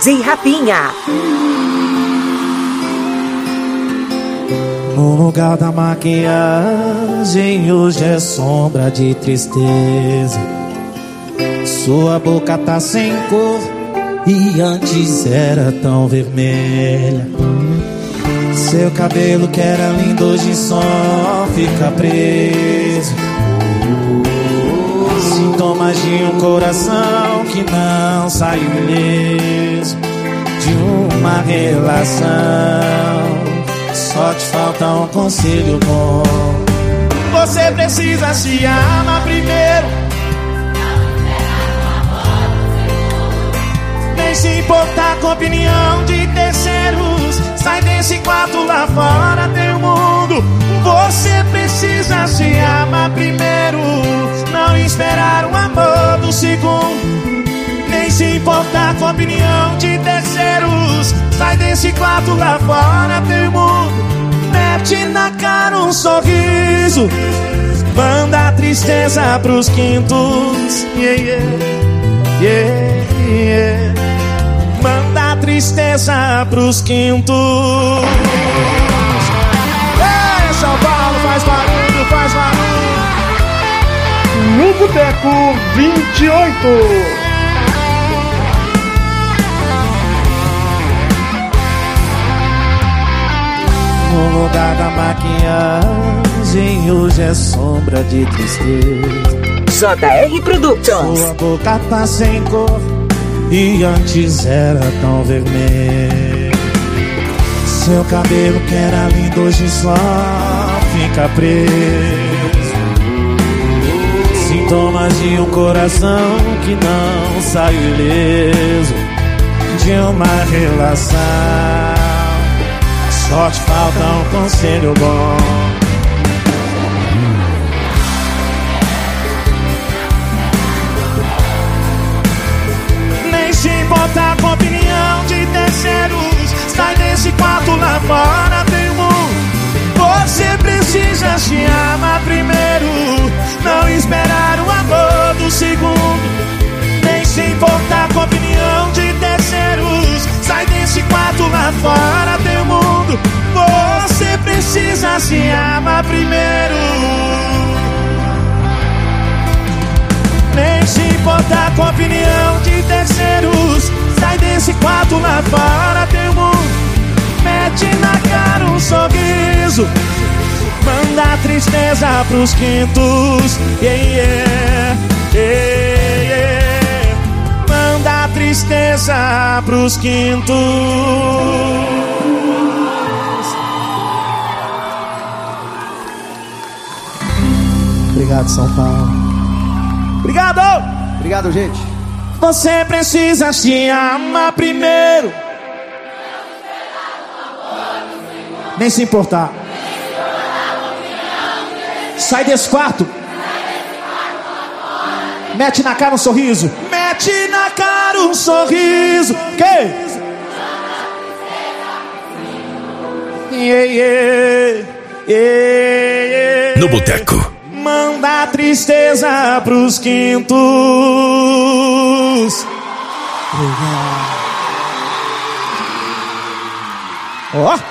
DJ Rafinha. No lugar da maquiagem hoje é sombra de tristeza. Sua boca tá sem cor e antes era tão vermelha. Seu cabelo que era lindo hoje só fica preso. Sintomas de um coração que não saiu ileso de uma relação. Só te falta um conselho bom. Você precisa se amar primeiro. Nem se importar com a opinião de terceiros. Sai desse quarto, lá fora tem o mundo. Você precisa se amar primeiro. Não esperar o amor do segundo. Nem se importar com a opinião de terceiros. Sai desse quarto, lá fora tem o mundo. Mete na cara um sorriso. Manda a tristeza pros quintos. Yeah, yeah, yeah, yeah. Manda a tristeza pros quintos. Ei, São Paulo, faz barulho, faz barulho. No Boteco 28. No lugar da maquiagem hoje é sombra de tristeza. JR Productions. Sua boca tá sem cor e antes era tão vermelho. Seu cabelo que era lindo hoje só fica preso. Sintomas de um coração que não saiu ileso de uma relação. Só te falta um conselho bom. Nem se importar com a opinião de terceiros. Sai desse quarto, lá fora tem o mundo. Você precisa se amar primeiro. Não esperar o amor do segundo. Nem se importar com a opinião de terceiros. Sai desse quarto, lá fora tem o mundo. Você precisa se amar primeiro. Nem se importar com a opinião de terceiros. Sai desse quarto, lá fora tem o mundo. Mete na cara um sorriso. Manda a tristeza pros quintos. Yeah, yeah, yeah, yeah. Manda a tristeza pros quintos. Obrigado, São Paulo. Obrigado! Obrigado, gente. Você precisa se amar primeiro. Nem se importar. Sai desse quarto. Mete na cara um sorriso. Mete na cara um sorriso. Que? Yeah, yeah, yeah, yeah. No Boteco. Manda a tristeza pros quintos. Ó.